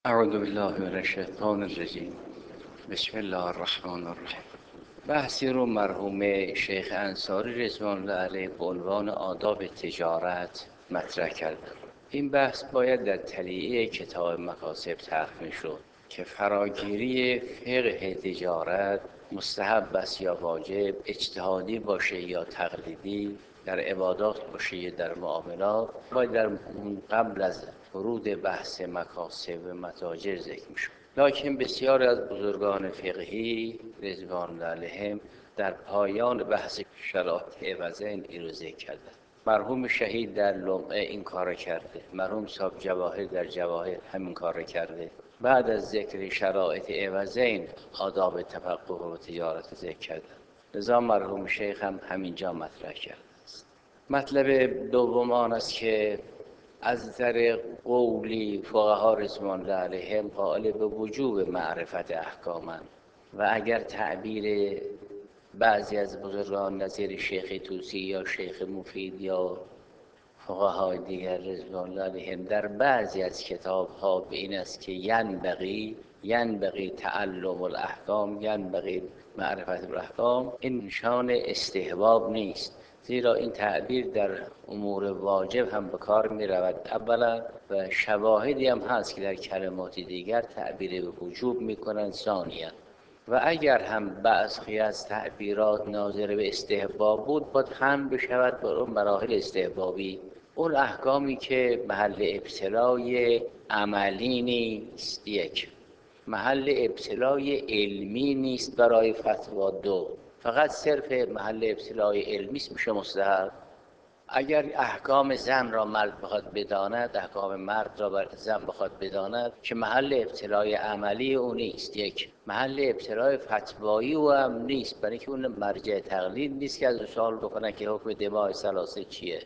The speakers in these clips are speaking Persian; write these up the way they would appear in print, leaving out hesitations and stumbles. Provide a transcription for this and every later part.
اعوذ بالله من الشیطان الرجیم. بسم الله الرحمن الرحیم. بحثی رو مرحوم شیخ انصاری رضوان الله علیه به عنوان آداب تجارت مطرح کردند. این بحث باید در تلیعه کتاب مکاسب طرح می‌شد که فراگیری فقه تجارت مستحب است یا واجب، اجتهادی باشه یا تقلیدی، در عبادات باشه یا در معاملات، باید در قبل از ورود بحث مکاسب و متاجر ذکر می‌شد. لکن بسیار از بزرگان فقهی رضوان الله علیهم در پایان بحث شرایط عوضین این رو ذکر کردند. مرحوم شهید در لمعه این کار کرده، مرحوم صاحب جواهر در جواهر همین کار کرده. بعد از ذکر شرایط عوضین آداب تفقه و تجارت ذکر کردند. لذا مرحوم شیخ هم همینجا مطرح کرده است. مطلب دوم آن است که از طریق قولی فقها رضوان الله علیهم قائل به وجوب معرفت احکامند و اگر تعبیر بعضی از بزرگان نظیر شیخ طوسی یا شیخ مفید یا فقهای دیگر رضوان الله علیهم در بعضی از کتاب‌ها به این است که ینبغی تعلم الاحکام، ینبغی معرفت الاحکام، این نشان استحباب نیست، زیرا این تعبیر در امور واجب هم به کار می رود اولا و شواهدی هم هست که در کلمات دیگر تعبیر به وجوب می کنند ثانیا. و اگر هم بعضی از تعبیرات ناظر به استحباب بود باید هم بشود بر اون مراحل استحبابی، اون احکامی که محل ابتلای عملی نیست، یک محل ابتلای علمی نیست برای فتوا، دو فقط صرف محل ابتلای علمی است میشه مستحب. اگر احکام زن را مرد بخواد بداند، احکام مرد را زن بخواد بداند که محل ابتلای عملی او نیست، یک محل ابتلای فتوایی او هم نیست، برای که اون مرجع تقلید نیست که از سوال بکنن که حکم دماء ثلاثه چیه.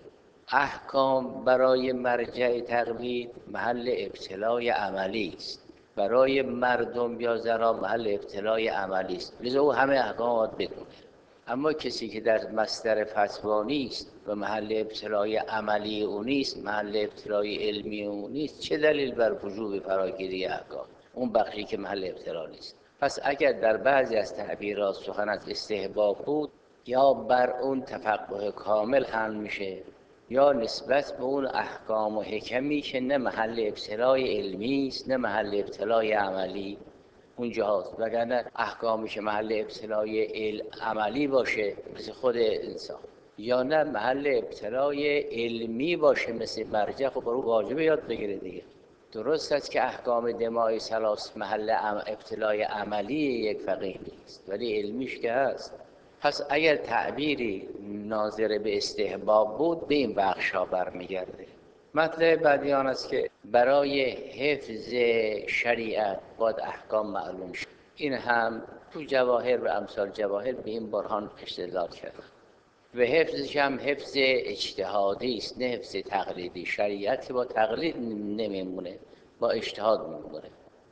احکام برای مرجع تقلید محل ابتلای عملی است، برای مردم یا زنان محل ابتلای عملی است، لذا او همه احکامات بدونه. اما کسی که در مصدر فتوا نیست و محل ابتلای عملی او نیست، محل ابتلای علمی او نیست، چه دلیل بر وجوب فراگیری احکام؟ اون بخشی که محل ابتلا نیست. پس اگر در بعضی از تعبیرات سخن از استحباب بود، یا بر اون تفقه کامل حمل میشه، یا نسبت به اون احکام و حکمی که نه محل ابتلای علمی است نه محل ابتلای عملی اونجا هست، وگرنه احکامی که محل ابتلای عملی باشه مثل خود انسان، یا نه محل ابتلای علمی باشه مثل مرجع، خب برای واجبه یاد بگیره دیگه. درست است که احکام دماء ثلاث محل ابتلای عملی یک فقیه نیست ولی علمیش که هست. پس اگر تعبیری ناظر به استحباب بود به این بخشا برمیگرده. مطلب بعدی آن است که برای حفظ شریعت باید احکام معلوم شد. این هم تو جواهر و امثال جواهر به این برهان استدلال کرد. و حفظش هم حفظ اجتهادی است نه حفظ تقلیدی. شریعت با تقلید نمیمونه، با اجتهاد میمونه.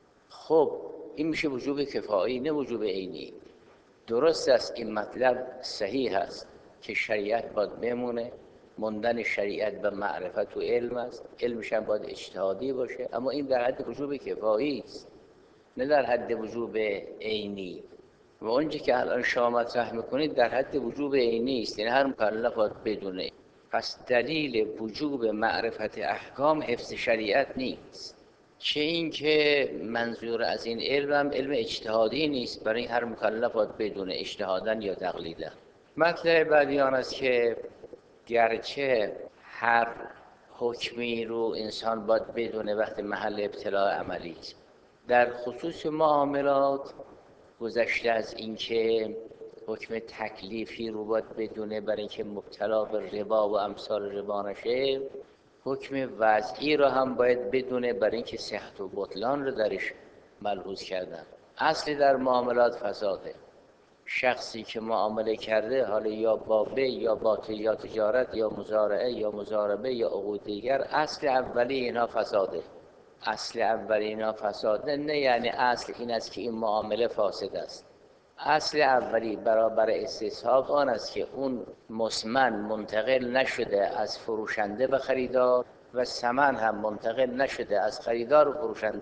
خب این میشه وجوب کفایی نه وجوب عینی. درست است این مطلب صحیح است که شریعت باید بمونه، موندن شریعت به معرفت و علم است، علمش هم باید اجتهادی باشه، اما این در حد وجوب کفایی است نه در حد وجوب عینی. و اونچه که الان شما مطرح میکنید در حد وجوب عینی است، یعنی هر مکلف باید بدونه. پس دلیل وجوب معرفت احکام حفظ شریعت نیست، چه این که منظور از این علم اجتهادی نیست، برای هر مکلف باید بدونه اجتهادن یا تقلیدن. مطلب بعدی آن است که گرچه هر حکمی رو انسان باید بدونه وقتی محل ابتلاع عملی است، در خصوص معاملات گذشته از این که حکم تکلیفی رو باید بدونه برای اینکه مبتلا به ربا و امثال ربا نشه، حکم وضعی رو هم باید بدونه برای اینکه صحت و بطلان رو درش ملحوظ کردن. اصلی در معاملات فساده. شخصی که معامله کرده، حالا یا با بی یا با تجارت یا مزارعه یا مزاربه یا عقود دیگر، اصل اولی اینا فساده. اصل اولی اینا فساده نه یعنی اصل این است که این معامله فاسد است. اصل اولی برابر استصحاب آن است که اون مسمن منتقل نشده از فروشنده به خریدار و ثمن هم منتقل نشده از خریدار و فروشنده،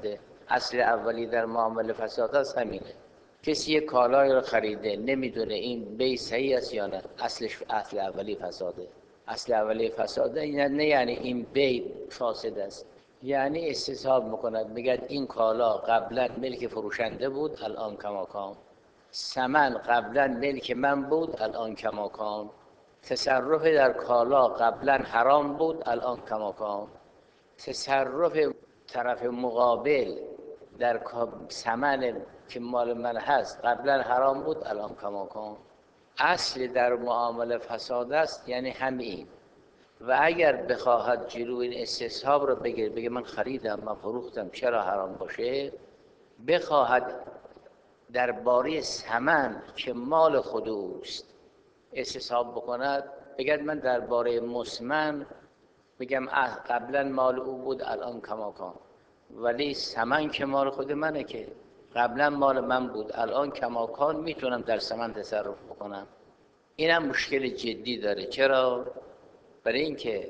اصل اولی در معامله فساد است همینه. کسی یک کالایی رو خریده نمیدونه این بی صحیح است یا نه، اصل اولی فساده. اصل اولی فساده نه یعنی این بی فاسد است، یعنی استصحاب میکند، میگه این کالا قبلا ملک فروشنده بود الان کماکان، ثمن قبلا ملک من بود الان کماکان، تصرف در کالا قبلا حرام بود الان کماکان، تصرف طرف مقابل در ثمن که مال من هست قبلا حرام بود الان کماکان. اصل در معامله فساد است یعنی همین. و اگر بخواهد جلو این استصحاب رو بگیر، بگه من خریدم من فروختم چرا حرام باشه، بخواهد درباره ثمن که مال خود اوست استصحاب بکند، بگد من درباره مسمن بگم قبلا مال او بود الان کماکان، ولی ثمن که مال خود منه که قبلا مال من بود الان کماکان میتونم در ثمن تصرف بکنم. اینم مشکل جدی داره. چرا؟ برای اینکه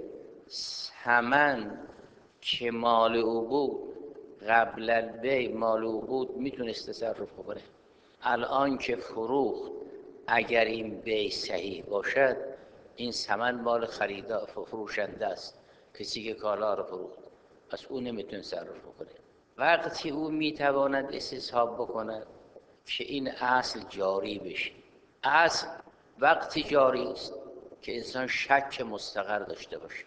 ثمن که مال او بود قبل البیع مال او بود میتونست تصرف بکنه، الان که فروخت اگر این بیع صحیح باشد این ثمن مال خریدار فروشنده است، کسی که کالا رو فروخت، پس او نمیتونه تصرف بکنه. وقتی او میتواند استصحاب بکند که این اصل جاری بشه. اصل وقتی جاری است که انسان شک مستقر داشته باشه.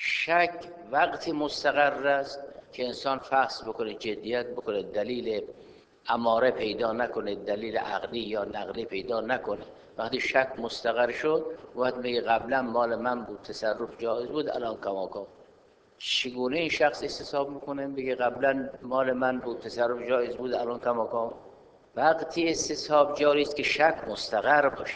شک وقتی مستقر است که انسان فحص بکنه، جدیت بکنه، دلیل اماره پیدا نکنه، دلیل عقلی یا نقلی پیدا نکنه. وقتی شک مستقر شد وقت میگه قبلا مال من بود تصرف جایز بود الان کماکان. چگونه این شخص استصحاب میکنه بگه قبلا مال من بود تصرف جایز بود الان کماکان؟ وقتی استصحاب جاری است که شک مستقر باشه.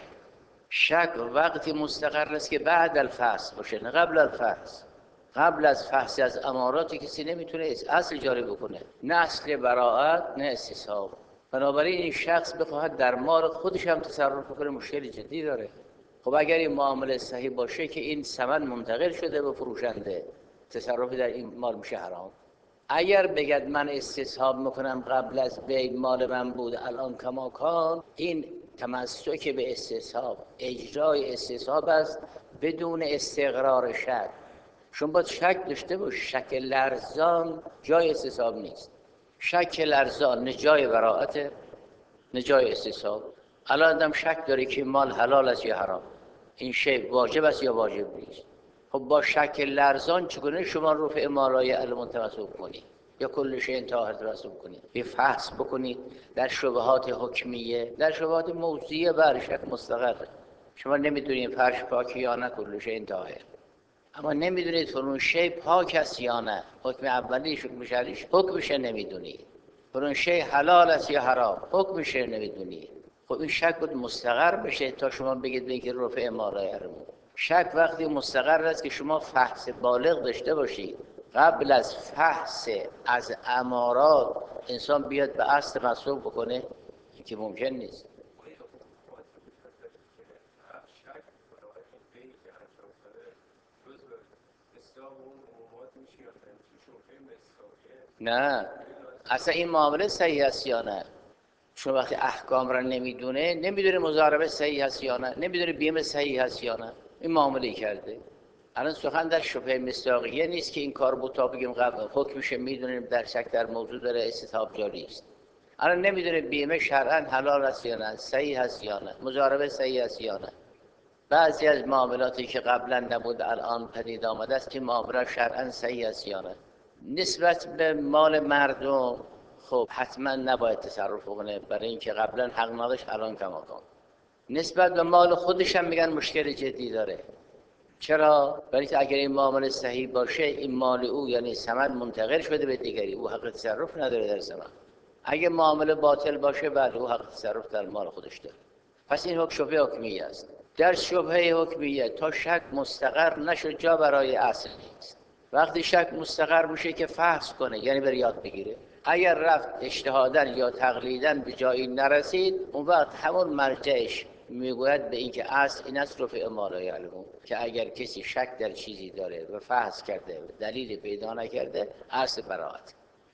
شک وقتی مستقر است که بعد الفحص باشه، نه قبل الفحص. قبل از فحص از اماراتی کسی نمیتونه اصل جاری بکنه، نه اصل براءت نه استصحاب. بنابراین این شخص بخواهد در مال خودش هم تصرف بکنه مشکل جدی داره. خب اگر این معامله صحیح باشه که این ثمن منتقل شده به فروشنده، تصرفی در این مال میشه حرام. اگر بگد من استصحاب میکنم قبل از بیع مال من بود الان کماکان، این تمسک به استصحاب، اجرای استصحاب است بدون استقرار شک. شما باید شک داشته باش. شک لرزان جای استصحاب نیست. شک لرزان نه جای براءت نه جای استصحاب. الان آدم شک داره که مال حلال است یا حرام، این شی واجب است یا واجب نیست. خب با شک لرزان چگونه شما رفع مالای علم تمسک کنید یا کل شیء طاهر تمسک کنید؟ به فحص بکنید در شبهات حکمیه، در شبهات موضوعیه بر شک مستقر. شما نمیدونید فرش پاکی یا نه، کل شیء طاهر، اما نمیدونید فلان شی پاک است یا نه. حکم اولیش حکم شرعیش حکمش نمیدونید. فلان شی حلال است یا حرام حکمش نمیدونید. خب این شک بود مستقر بشه تا شما بگید به اینکه رفع مالای حرام. شک وقتی مستقر است که شما فحص بالغ داشته باشید. قبل از فحص از امارات انسان بیاد به اصل مسئول بکنه که ممکن نیست. نه اصلا این معامله صحیح است یا نه. چون وقتی احکام را نمیدونه مضاربه صحیح است یا نه، نمیدونه بیمه صحیح است یا نه، این معامله کرده. الان سخن در شبهه مصداقیه نیست که این کار بود تا بگیم قبل حکمش میدونیم در شک در موضوع داره استصحاب جاری است. الان نمیدونه بیمه شرعا حلال است یا نه، صحیح است یا نه، مضاربه صحیح است یا نه. بعضی از معاملاتی که قبلا نبود الان پدید آمده است که معامله شرعا صحیح است یا نه. نسبت به مال مردم خب حتما نباید تصرف کنه، برای اینکه قبلا حق نداشت الان کماکان. نسبت به مال خودش هم میگن مشکل جدی داره. چرا؟ برای اینکه اگر این معامله صحیح باشه این مال او یعنی ثمن منتقل شده به دیگری، او حق تصرف نداره در ثمن. اگه معامله باطل باشه بعد او حق تصرف در مال خودش داره. پس این شبهه حکمیه است. در شبهه حکمیه تا شک مستقر نشد جا برای اصل نیست. وقتی شک مستقر میشه که فحص کنه، یعنی بر یاد بگیره. اگر رفت اجتهاداً یا تقلیداً به جایی نرسید، اون وقت همون مرجعش میگوید به اینکه اصل این است رفع مالای علم، که اگر کسی شک در چیزی داره و فحص کرده و دلیل پیدا نکرده اصل براءت.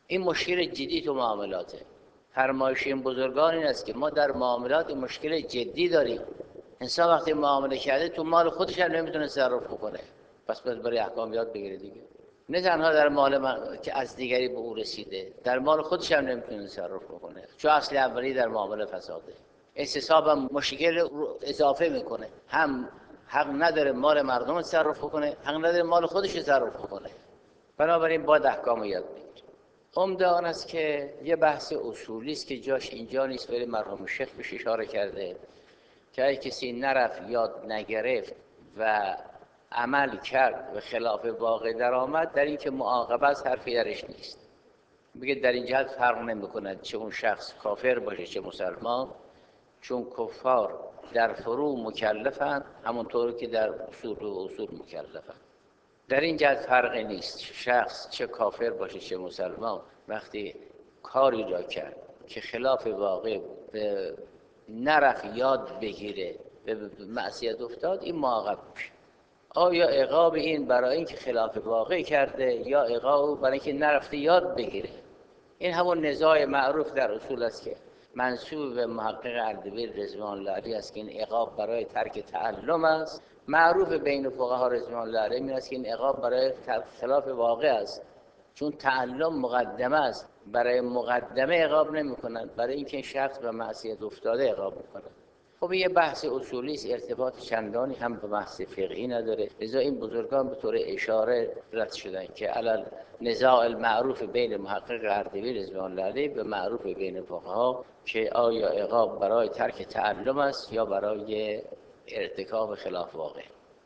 این مشکل جدی تو معاملاته. فرمایش این بزرگان این است که ما در معاملات این مشکل جدی داریم. انسان وقتی معامله کرده تو مال خودش هم نمیتونه تصرف بکنه، پس باید برای احکام یاد بگیره دیگه. نه تنها در مال من که از دیگری به او رسیده، در مال خودش هم نمیتونه تصرف بکنه، چون اصل اولی در معامله فساده. استصحاب هم مشکل رو اضافه میکنه، هم حق نداره مال مردم تصرف بکنه، حق نداره مال خودش تصرف بکنه. بنابراین باید احکام یاد بگیره. عمده آن است که یه بحث اصولی است که جاش اینجا نیست، ولی مرحوم شیخ بهش اشاره کرده که اگه کسی نرفت یاد نگرفت و عمل کرد و خلاف واقع در آمد، در این که معاقبه از حرفی درش نیست. میگه در این جهت فرق نمی‌کند چه اون شخص کافر باشه چه مسلمان، چون کفار در فرو مکلفند همونطور که در اصول مکلفند. در این جهت فرقی نیست شخص چه کافر باشه چه مسلمان، وقتی کاری را کرد که خلاف واقع بود، به نرفت یاد بگیره، به معصیت افتاد، این معاقب میشه. آیا عقاب این برای اینکه خلاف واقع کرده یا عقاب برای اینکه نرفته یاد بگیره؟ این همون نزاع معروف در اصول است که منسوب به محقق اردبیل رضوان الله علیه است که این عقاب برای ترک تعلم است. معروف بین فقها رضوان الله علیه این است که این عقاب برای خلاف واقع است، چون تعلم مقدمه است. برای مقدمه عقاب نمی‌کنند، برای اینکه این شخص به معصیت افتاده عقاب می‌کنند. خب یه بحث اصولی است، ارتباط چندانی هم به بحث فقهی نداره، لذا این بزرگان به طور اشاره رد شدن که علل نزاع المعروف بین محقق اردبیل رضوان الله علیه به معروف بین فقها که آیا عقاب برای ترک تعلم است یا برای ارتکاب خلاف واقع.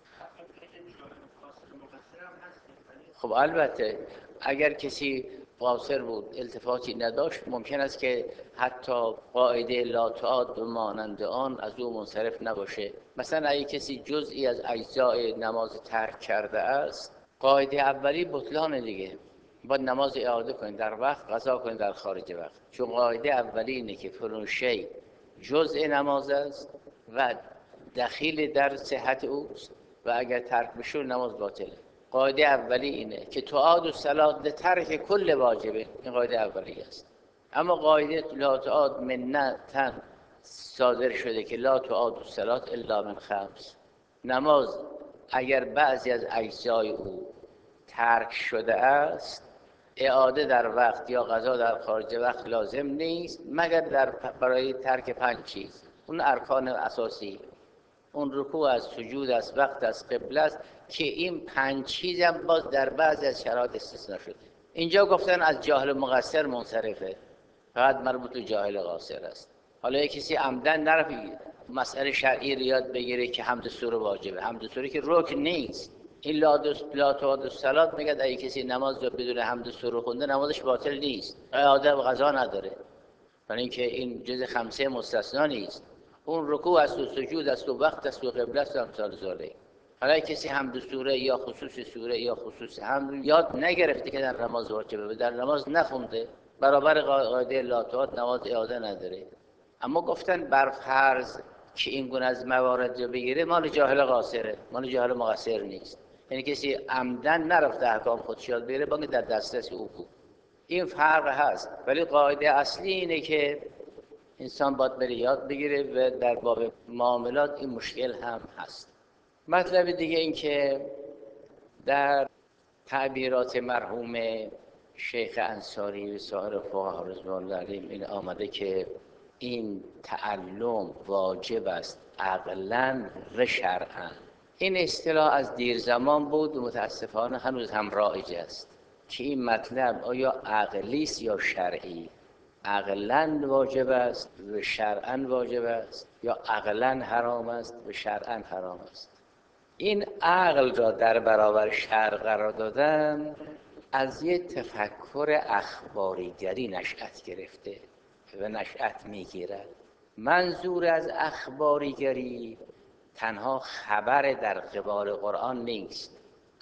خب البته اگر کسی قاصر بود التفاتی نداشت، ممکن است که حتی قاعده لا تعاد مانند آن از او منصرف نباشه. مثلا اگه کسی جزئی از اجزای نماز ترک کرده است، قاعده اولی بطلان دیگه، باید نماز اعاده کنید در وقت، قضا کنید در خارج وقت، چون قاعده اولی اینه که فلان شی جزء نماز است و دخیل در صحت اوست و اگر ترک بشه نماز باطله. قاعده اولی اینه که تعاد الصلاة لترک کل واجبه، این قاعده اولی است. اما قاعده لا تعاد منتا صادر شده که لا تعاد الصلاة الا من خمس. نماز اگر بعضی از اجزای او ترک شده است، اعاده در وقت یا قضا در خارج وقت لازم نیست مگر برای ترک 5 چیز. اون ارکان اساسی، اون رکوع است، سجود است، وقت است، قبله است، که این 5 چیز هم باز در بعضی از شرایط استثناء شده. اینجا گفتن از جاهل مقصر منصرفه، فقط مربوط به جاهل قاصر است. حالا کسی عمدن نرفت مسئله شرعی رو یاد بگیره که حمد سوره واجبه، حمد سوره که رکن نیست. این لا تعاد الصلاة میگه اگه کسی نماز رو بدون حمد سوره خونده نمازش باطل نیست، اعاده و قضا نداره، برای اینکه این جز خمسه مستثنا نیست. اون رکوع است و سجود است و وقت است و قبله است و امثال ذالک. حالا کسی حمد سوره یا خصوص سوره یا خصوص حمد یاد نگرفته که در نماز واجبه، در نماز نخونده، برابر قاعده لا تعاد نماز اعاده نداره. اما گفتن بر فرض که این گونه از موارد رو بگیره مال جاهل قاصره، مال جاهل مقصر نیست. یعنی کسی عمدن نرفته احکام خودش یاد بگیره باید در دسترس او بود. این فرق هست، ولی قاعده اصلی اینه که انسان باید بره یاد بگیره و در باب معاملات این مشکل هم هست. مطلب دیگه این که در تعبیرات مرحوم شیخ انصاری و سایر فقها رضوان الله علیهم این آمده که این تعلم واجب است عقلاً و شرعاً. این اصطلاح از دیر زمان بود و متاسفانه هنوز هم رایج است که این مطلب آیا عقلی است یا شرعی. عقلاً واجب است و شرعاً واجب است یا عقلاً حرام است و شرعاً حرام است. این عقل را در برابر شرع قرار دادن از یک تفکر اخباریگری نشأت گرفته و نشأت میگیرد. منظور از اخباریگری تنها خبر در قبال قرآن نیست.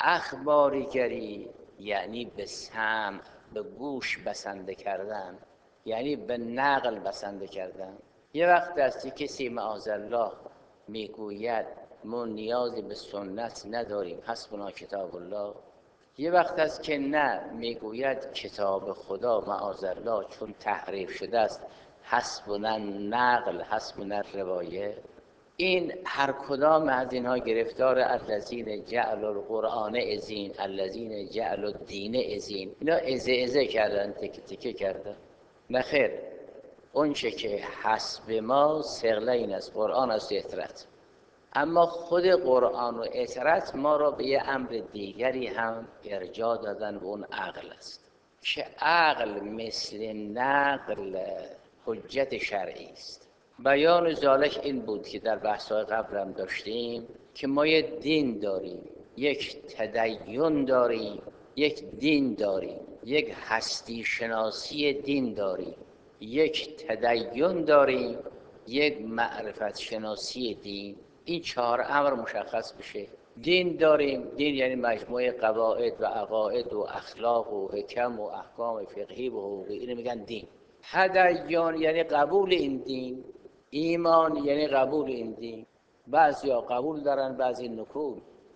اخباریگری یعنی به سمع، به گوش بسنده کردن، یعنی به نقل بسنده کردن. یه وقت است که کسی معاذالله میگوید ما نیازی به سنت نداریم، حسبنا کتاب الله. یه وقت است که نه، میگوید کتاب خدا معاذالله چون تحریف شده است حسبنا نقل حسبنا روایه. این هر کدام از اینها گرفتار الذین جعلوا القرآن عضین، الذین جعلوا الدین عضین، اینا ازه کردن، تکه تکه کردن. نه خیر، اون چه که حسب ما صقلین است، قرآن است، اطرت. اما خود قرآن و اطرت ما را به یه امر دیگری هم ارجاع دادن و اون عقل است که عقل مثل نقل حجت شرعی است. بیان ذالک این بود که در بحث‌های قبل هم داشتیم که ما یک دین داریم، یک تدین داریم، یک دین داریم، یک هستی شناسی دین داریم، یک تدین داریم، یک معرفت شناسی دین. این چهار امر مشخص بشه. دین داریم، دین یعنی مجموعه قواعد و عقاید و اخلاق و حکم و احکام فقهی و حقوقی، اینو میگن دین. تدین یعنی قبول این دین. ایمان یعنی قبول این دین. بعضیا قبول دارن، بعضی نکول.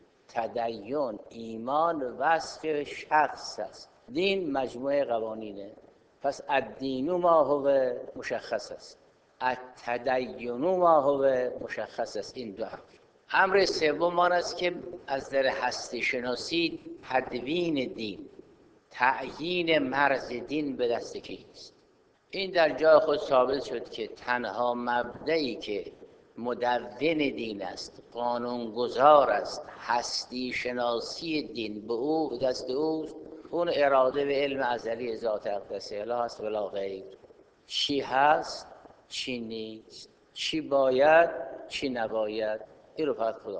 تدین، ایمان وصف شخص است، دین مجموعه قوانینه. پس الدین ما هو مشخص است، التدین ما هو مشخص است. این دو امر سوم آن است که از در هستی شناسی تدوین دین، تعیین مرز دین به دست کیست. این در جای خود ثابت شد که تنها مبدئی که مدون دین است، قانونگذار است، هستی شناسی دین به او به دست اوست، اون اراده به علم ازلی ذات اقدس اله است ولا غیر. چی هست، چی نیست، چی باید، چی نباید، این رو فقط خدا.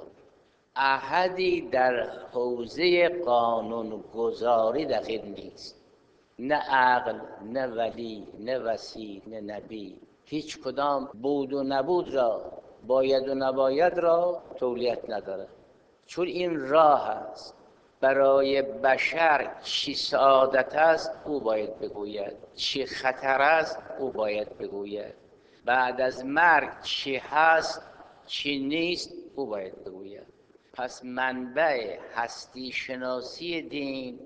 احدی در حوزه قانون گذاری دخیل نیست، نه عقل، نه ولی، نه وصی، نه نبی. هیچ کدام بود و نبود را، باید و نباید را تولیت نداره. چون این راه است برای بشر، چی سعادت است او باید بگوید، چی خطر است او باید بگوید، بعد از مرگ چی هست چی نیست او باید بگوید. پس منبع هستی شناسی دین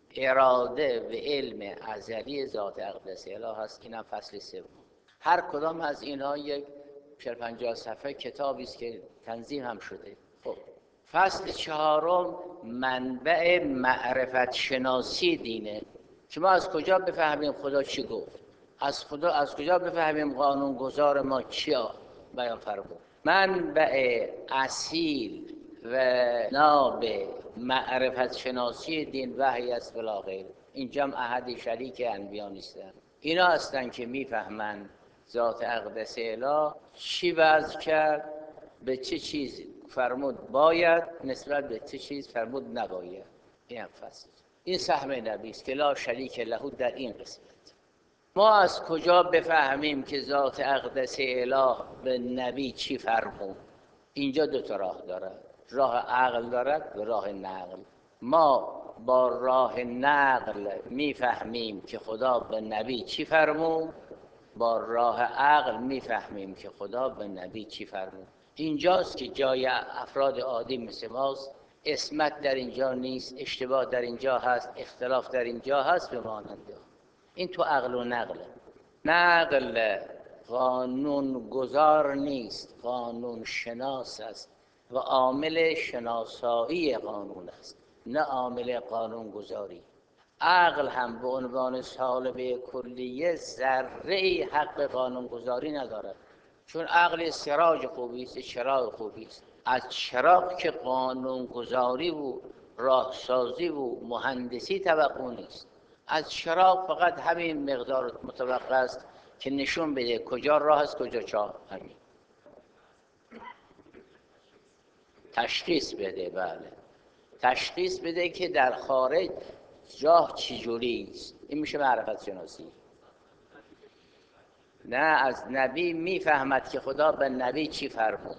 اراده و علم ازلی ذات اقدس اله هست. اینم فصل سوم. هر کدام از اینها یک 40-50 صفحه کتابی است که تنظیم هم شده. خب فصل چهارم منبع معرفت شناسی دینه که ما از کجا بفهمیم خدا چی گفت، از کجا بفهمیم قانونگذار ما چی بیان فرمود. منبع اصیل و ناب معرفت شناسی دین وحی است ولا غیر. اینجا احدی شریک انبیا نیستن. اینا هستن که میفهمن ذات اقدس اله چی وضع کرد، به چه چیز فرمود باید، نسبت به چه چیز فرمود نباید. این هم فصل، این سهم نبی است که لا شریک له در این قسمت. ما از کجا بفهمیم که ذات اقدس اله به نبی چی فرمود؟ اینجا دو تا راه دارد، راه عقل دارد و راه نقل. ما با راه نقل میفهمیم که خدا به نبی چی فرمود، با راه عقل میفهمیم که خدا به نبی چی فرمود. اینجاست که جای افراد عادی مثل ماست، عصمت در اینجا نیست، اشتباه در اینجا هست، اختلاف در اینجا هست به ماننده. این تو عقل و نقله. نقل قانون گذار نیست، قانون شناس است و عامل شناسایی قانون است، نه عامل قانون گذاری. عقل هم به عنوان سالبه کلیه ذره‌ای حق قانون گذاری ندارد، چون عقل سراج خوبی است، چراغ خوبی است. از چراغ که قانون گذاری و راهسازی و مهندسی توقع نیست. از چراغ فقط همین مقدار متوقع است که نشون بده کجا راه است کجا چاه. همین تشخیص بده. بله، تشخیص بده که در خارج راه چجوری است. این میشه معرفت شناسی. نه، از نبی میفهمد که خدا به نبی چی فرمود.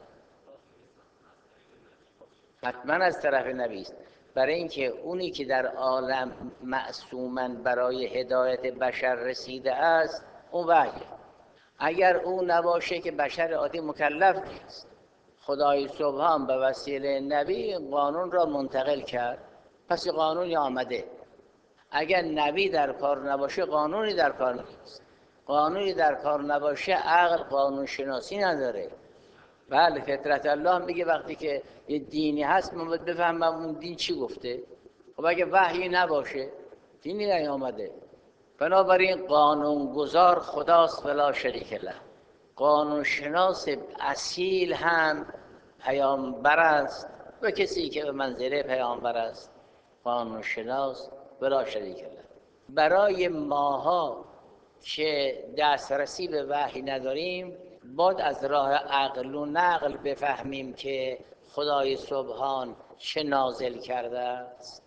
حتما از طرف نبی است، برای اینکه اونی که در عالم معصوماً برای هدایت بشر رسیده است اون وحیه. اگر اون نباشه که بشر عادی مکلف نیست. خدای سبحان به وسیله نبی قانون را منتقل کرد. پس قانونی آمده. اگر نبی در کار نباشه قانونی در کار نیست. قانونی در کار نباشه عقل قانون شناسی نداره. بله فطرت الله میگه وقتی که یه دینی هست من باید بفهمم اون دین چی گفته. خب اگه وحی نباشه دینی نیامده. بنابراین قانونگذار خداست ولا شریک له. قانون شناس اصیل هم پیامبر است و کسی که به منزله پیامبر است قانون شناس ولا شریک له. برای ماها که دسترسی به وحی نداریم باید از راه عقل و نقل بفهمیم که خدای سبحان چه نازل کرده است.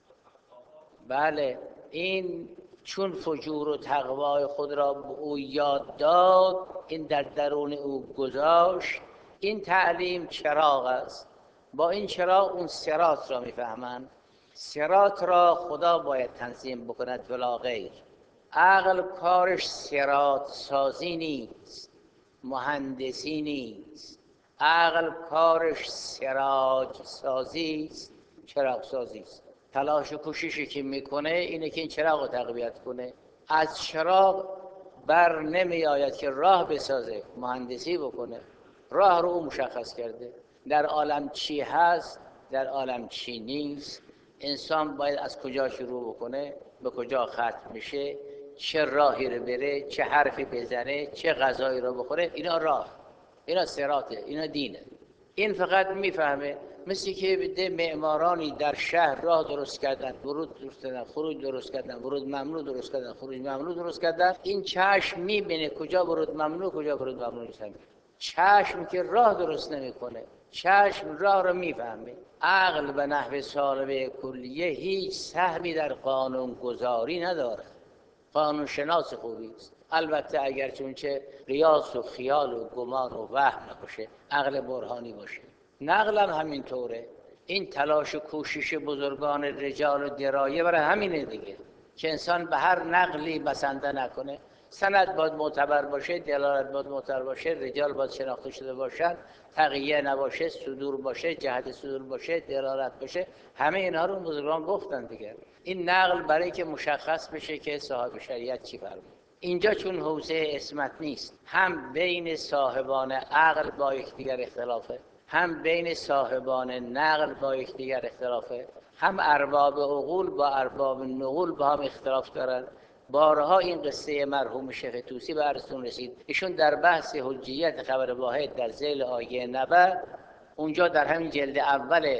بله این چون فجور و تقوای خود را به او یاد داد، این در درون او گذاشت. این تعلیم چراغ است. با این چراغ اون صراط را میفهمند. صراط را خدا باید تنظیم بکند ولا غیر. عقل کارش صراط سازی نیست، مهندسی نیست. عقل کارش سراج سازی است، چراغ سازی است. تلاش و کوششی که میکنه اینه که این چراغ رو تقویت کنه. از چراغ بر نمی آید که راه بسازه، مهندسی بکنه. راه رو او مشخص کرده. در عالم چی هست، در عالم چی نیست. انسان باید از کجا شروع بکنه، به کجا ختم میشه، چه راهی رو بره، چه حرفی بزنه، چه غذایی رو بخوره. اینا راه، اینا صراطه، اینا دینه. این فقط میفهمه. مثل که بده معمارانی در شهر راه درست کردن، ورود درست کردن، خروج درست کردن، ورود ممنوع درست کردن، خروج ممنوع درست کردن. این چشم میبینه کجا ورود ممنوع، کجا ورود ممنوع نیست. چشم که راه درست نمیکنه، چشم راه رو میفهمه. عقل به نحو سالبه کلیه هیچ سهمی در قانون گذاری نداره. قانون شناس خوبی است. البته اگر چونچه ریاض و خیال و گمان و وهم نباشه، عقل برهانی باشه. نقل هم همینطوره. این تلاش و کوشش بزرگان رجال و درایه برای همینه دیگه که انسان به هر نقلی بسنده نکنه. سند باید معتبر باشه، دلالت باید معتبر باشه، رجال باید شناخته شده باشن، تقیه نباشه، صدور باشه، جهت صدور باشه، دلالت باشه. همه اینها رو بزرگان گفتن دیگه. این نقل برای که مشخص بشه که صاحب شریعت چی فرمود. اینجا چون حوزه عصمت نیست، هم بین صاحبان عقل با یکدیگر اختلافه، هم بین صاحبان نقل با یکدیگر اختلافه، هم ارباب عقول با ارباب نقول با هم اختلاف دارن. بارها این قصه مرحوم شیخ طوسی به عرضتون رسید. ایشون در بحث حجیت خبر واحد در ذیل آیه 90 اونجا در همین جلد اول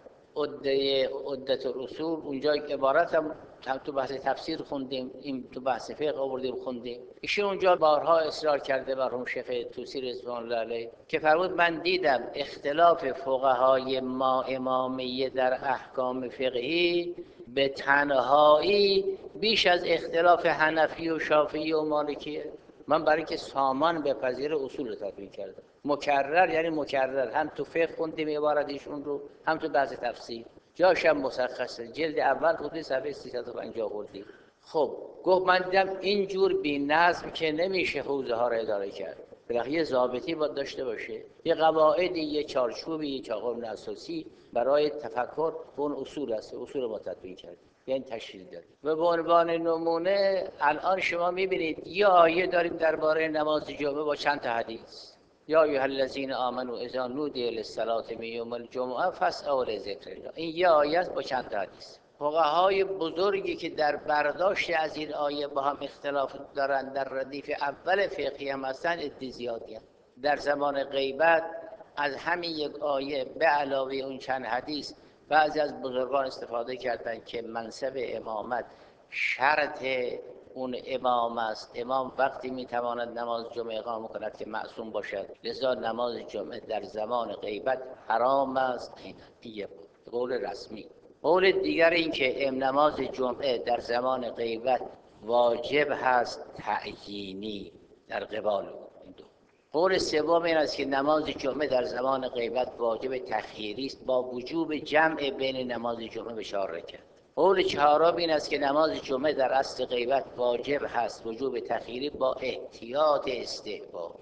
عدت الاصول اونجا عبارت هم تو بحث تفسیر خوندیم، این تو بحث فقه آوردیم خوندیم. ایشون اونجا بارها اصرار کرده مرحوم شیخ طوسی رضوان الله علیه که فرمود من دیدم اختلاف فقهای ما امامیه در احکام فقهی به تنهایی بیش از اختلاف حنفی و شافعی و مالکیه. من برای که سامان بپذیر اصول رو تطبیق کردم. مکرر یعنی مکرر، هم تو فقه خوندیم عبارت ایشون رو، هم تو بحث تفسیر. جاش هم مشخصه، جلد اول خودی صفحه 350 خوردی. خب گفت من دیدم اینجور بی نظم که نمیشه حوزه ها رو اداره کرد. بالاخره یه ضابطی باید داشته باشه، یه قواعدی، یه چارچوبی، یه قانون اساسی برای تفکر به اون اصول هست. اصول ما تطبیق کرد، یعنی تشریح داد. و به عنوان نمونه الان شما میبینید یه آیه داریم درباره نماز جمعه با چند تا حدیث. یا ایها الذین آمنوا اذا نودی للصلاة من یوم الجمعه فاسعوا لذکر الله. این یه آیه است با چند تا حدیث. فقهای بزرگی که در برداشت از این آیه با هم اختلاف دارند، در ردیف اول فقهی هم هستند، عده زیادی هستند. در زمان غیبت از همین یک آیه به علاوه اون چند حدیث بعضی از بزرگان استفاده کردند که منصب امامت شرط اون امام است. امام وقتی میتواند نماز جمعه اقامه کند که معصوم باشد، لذا نماز جمعه در زمان غیبت حرام است. این قول رسمی. قول دیگر این که نماز جمعه در زمان غیبت واجب هست تعیینی در قبال. قول سوم این است که نماز جمعه در زمان غیبت واجب تخییری است با وجوب جمع بین نماز جمعه به 4 رکعت. قول چهارم این است که نماز جمعه در اصل غیبت واجب هست وجوب تخییری با احتیاط استحبابی.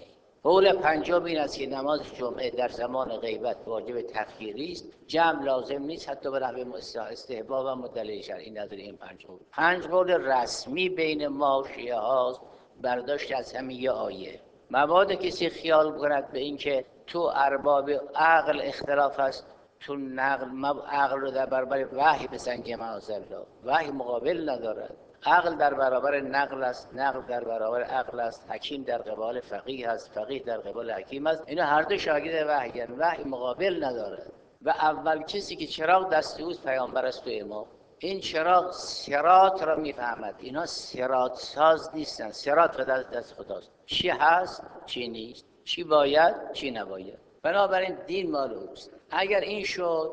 قول پنجم این است که نماز جمعه در زمان غیبت واجب تفخیری است، جمع لازم نیست حتی به نحو استحباب و مدلل شرعی نداره. این پنج قول رسمی بین ما شیعه هاست، برداشت از همین یه آیه. مبادا کسی خیال کند به این که تو ارباب عقل اختلاف هست، تو نقل عقل رو در برابر وحی بسنجه، معاذالله وحی مقابل ندارد. عقل در برابر نقل است، نقل در برابر عقل است، حکیم در قبال فقیه است، فقیه در قبال حکیم است. اینا هر دو شاگرد وحی هستند، وحی مقابل ندارد. و اول کسی که چراغ دست اوست پیامبر است و امام. این چراغ صراط را میفهمد. اینا صراط ساز نیستن، صراط دست خداست، چی هست چی نیست، چی باید چی نباید. بنابراین دین مال اوست. اگر این شد،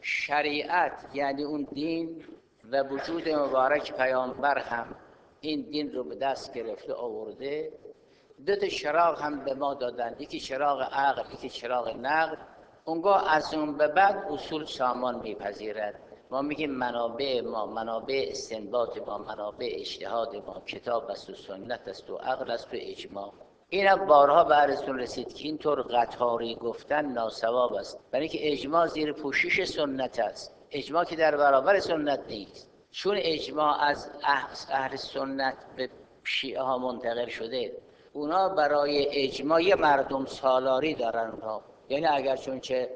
شریعت یعنی اون دین و وجود مبارک پیامبر هم این دین رو به دست گرفته آورده. دو تا چراغ هم به ما دادن، یکی چراغ عقل، یکی چراغ نقل. اونگاه از اون به بعد اصول سامان میپذیرد. ما میگیم منابع ما، منابع استنباط ما، منابع اجتهاد ما کتاب است و سنت است و عقل است و اجماع. این هم بارها به عرضتون رسید که اینطور قطاری گفتن ناسواب است، برای اینکه اجماع زیر پوشش سنت است، اجماع که در برابر سنت نیست. چون اجماع از اهل سنت به شیعه ها منتقل شده، اونا برای اجماع یه مردم سالاری دارن ها. یعنی اگر چون که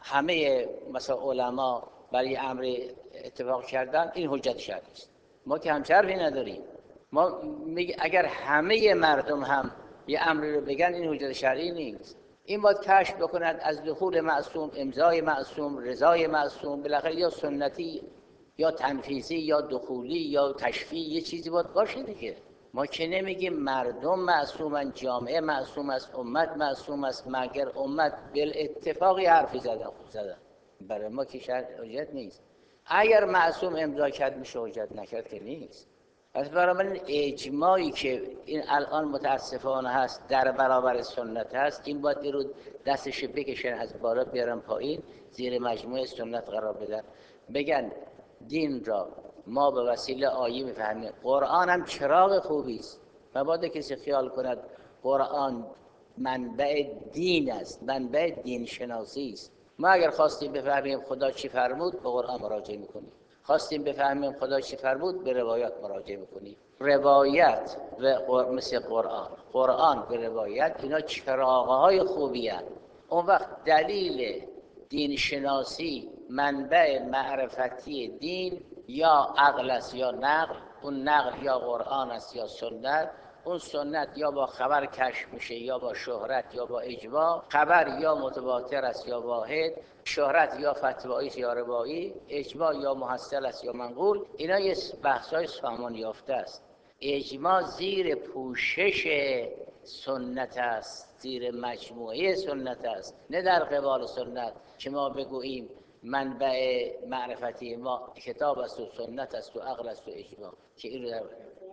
همه مثلا علما برای امر اتفاق کردن، این حجت شرعی است. ما که همچه حرفی نداریم. ما اگر همه مردم هم یه امری رو بگن، این حجت شرعی نیست. این باید کشف بکند از دخول معصوم، امضای معصوم، رضای معصوم، بالاخره یا سنتی یا تنفیذی یا دخولی یا کشفی، یه چیزی باید باشه دیگه. ما که نمیگیم مردم معصومن، جامعه معصوم است، امت معصوم است، مگر امت بالاتفاقی حرفی زدن برای ما که حجت نیست. اگر معصوم امضا کرد میشه، حجت نکرد که نیست. پس بنابراین اجماعی که این الان متاسفانه هست در برابر سنت هست، این باید این رو دستش بکشن از بالا بیارن پایین، زیر مجموعه سنت قرار بدن، بگن دین را ما به وسیله آیه میفهمیم. قرآن هم چراغ خوبی است. مبادا کسی خیال کند قرآن منبع دین است، منبع دین شناسی است. ما اگر خواستیم بفهمیم خدا چی فرمود، به قرآن مراجعه میکنیم. خواستیم بفهمیم خدا چی فرمود، به روایات مراجعه میکنیم. روایت و مثل قرآن و روایت، اینا چراغ‌های خوبی هستند. اون وقت دلیل دین شناسی، منبع معرفتی دین یا عقل است یا نقل. اون نقل یا قرآن است یا سنت. اون سنت یا با خبر کشف میشه یا با شهرت یا با اجماع. خبر یا متواتر است یا واحد، شهرت یا فتوایی یا روایی، اجماع یا محصل است یا منقول. اینا یه بحث‌های سامان یافته است. اجماع زیر پوشش سنت است، زیر مجموعه سنت است، نه در قبال سنت که ما بگوییم منبع معرفتی ما کتاب است و سنت است و عقل است و اجماع، که این رو در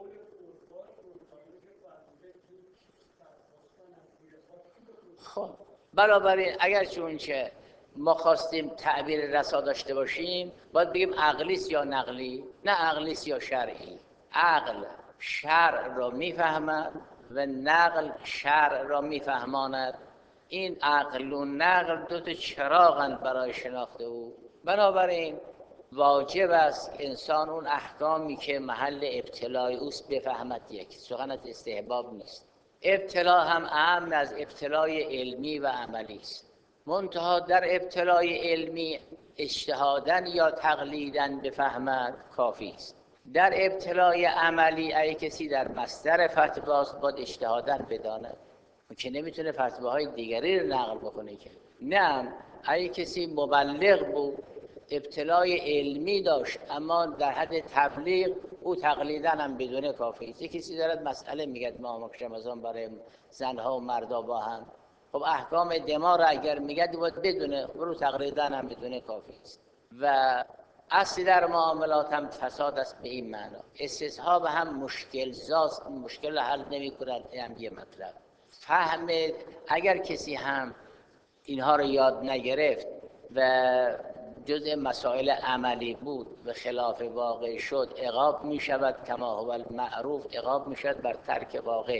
خب بنابراین اگر چون که ما خواستیم تعبیر رسا داشته باشیم، باید بگیم عقلیست یا نقلی، نه عقلیست یا شرعی. عقل شرع را میفهمد و نقل شرع را میفهماند. این عقل و نقل دو تا چراغند برای شناخت او. بنابراین واجب است انسان اون احکامی که محل ابتلای اوست بفهمد. یک سخن از استحباب نیست. ابتلا هم اهم از ابتلای علمی و عملی است. منتها در ابتلای علمی اجتهادن یا تقلیدن بفهمد کافی است. در ابتلای عملی اگه کسی در مصدر فتواست، باید اجتهادن بداند که نمیتونه فتواهای دیگری رو نقل بکنه. که نه، اگه کسی مبلغ بود، ابتلای علمی داشت، اما در حد تبلیغ، او تقلیدن هم بدون کافی است. کسی دارد مسئله میگه ما رمضان برای زنها و مردا با هم، خب احکام دما را اگر میگه باید بدونه، برو تقلیدن هم بدون کافی است. و اصلی در معاملات هم فساد است به این معنا. استصحاب هم مشکل زاست، مشکل حل نمی کند. این هم یه مطلب. فهم اگر کسی هم اینها رو یاد نگرفت و جزء مسائل عملی بود و خلاف واقع شد، عقاب می شود. کما هو المعروف، عقاب می شود بر ترک واقع،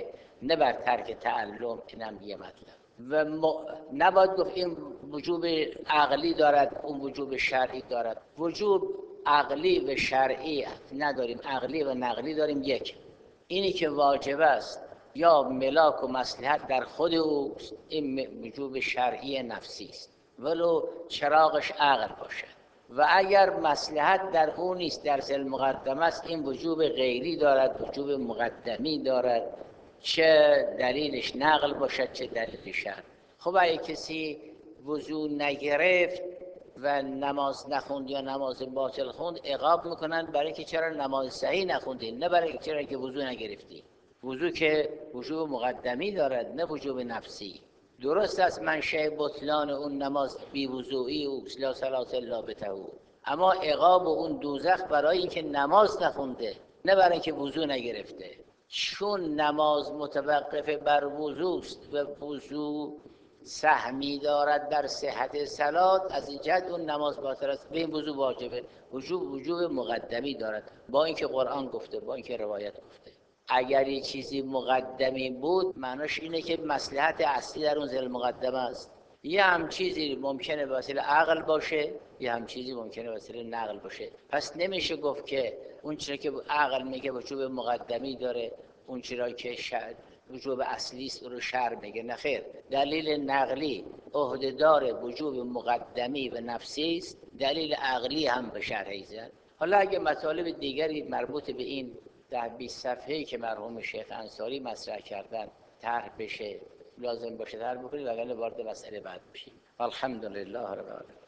نه بر ترک تعلم. اینم یه مطلب. و نباید گفت این وجوب عقلی دارد اون وجوب شرعی دارد. وجوب عقلی و شرعی نداریم، عقلی و نقلی داریم. یک، اینی که واجب است یا ملاک و مصلحت در خود اوست، این وجوب شرعی نفسی است، ولو چراغش عقل باشد. و اگر مصلحت در اون نیست، در ذل مقدمه است، این وجوب غیری دارد، وجوب مقدمی دارد، چه دلیلش نقل باشد چه دلیل شرع. خب اگه کسی وضو نگرفت و نماز نخوند یا نماز باطل خوند، عقاب میکنن برای که چرا نماز صحیح نخوندی، نه برای چرا که وضو نگرفتی. وضو که وجوب مقدمی دارد نه وجوب نفسی. درست است منشأ بطلان اون نماز بی وضوئی و لا صلاة الا بطهور، اما عقاب اون دوزخ برای اینکه نماز نخونده نه برای اینکه وضو نگرفته. چون نماز متوقف بر وضوست و وضو سهمی دارد در صحت صلات، از این جهت اون نماز باطل است. به این وضو واجبه، وجوب مقدمی دارد، با اینکه قرآن گفته، با اینکه روایت گفته. اگر یه چیزی مقدمی بود معناش اینه که مصلحت اصلی در اون ذل مقدمه است. یه هم چیزی ممکنه به وسیله عقل باشه، یه هم چیزی ممکنه به وسیله نقل باشه. پس نمیشه گفت که اون چیزی که عقل میگه وجوب مقدمی داره، اون چیزی که وجوب اصلی است رو شرع میگه. نه خیر، دلیل نقلی عهدهدار وجوب مقدمی و نفسی است، دلیل عقلی هم به شرعی زد. حالا اگه مطالب دیگری مربوط به این 10-20 صفحه‌ای که مرحوم شیخ انصاری مطرح کردن طرح بشه، لازم باشه طرح بکنید، وگرنه وارد مسئله بعد بشیم. الحمدلله رب العالمین.